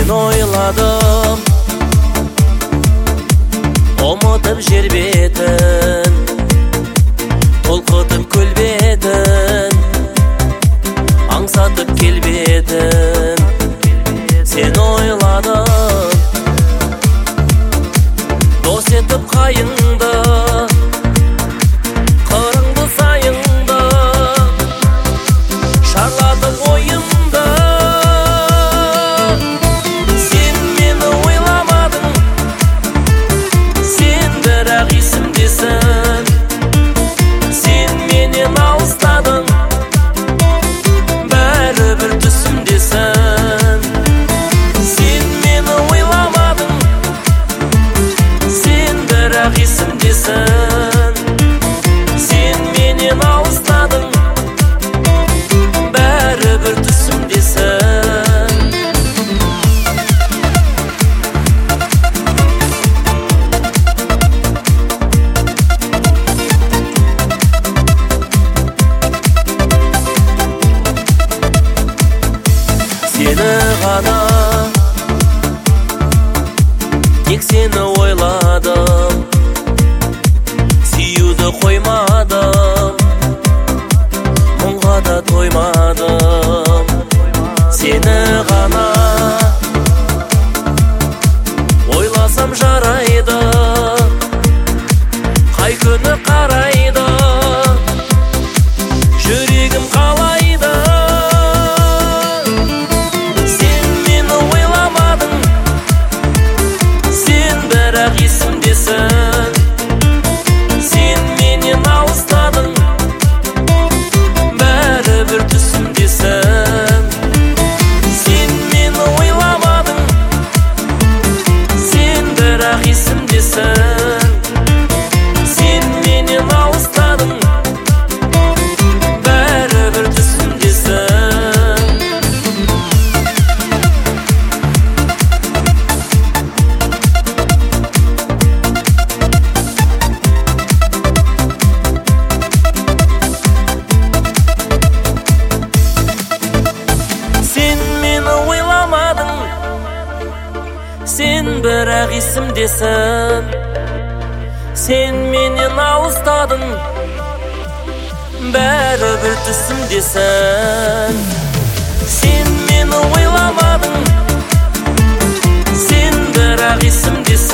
Sen oyladım, ұмытып жер бетін, толқытып көл бетін, аңсатып келбетін. Sen ойладым, дос етіп қайыңды, қырыңды сайыңды, шарладың ойымды. Sen meni ойламадың, sen бірақ есімдесің. Sen менен алыстадың, бәрібір түсімдесің. Sen meni ойламадың, sen бірақ есімдесің. Sen менен алыстадың, бәрібір түсімдесің. Seni ғана, тек сені ойладым, сүюді қоймадым, мұңға да тоймадым. Сені ғана ойласам жарайды, қай күні қарайды, жүрегім қалайды. Sen meni ойламадың, sen бірақ есімдесің. Sen менен алыстадың, бәрібір түсімдесің. Sen meni ойламадың, sen бірақ есімдесің. Sen менен алыстадың, бәрібір түсімдесің. Sen meni ойламадың, sen бірақ есімдесің. Sen менен алыстадың, бәрібір түсімдесің. Sen meni ойламадың, sen бірақ есімдесің.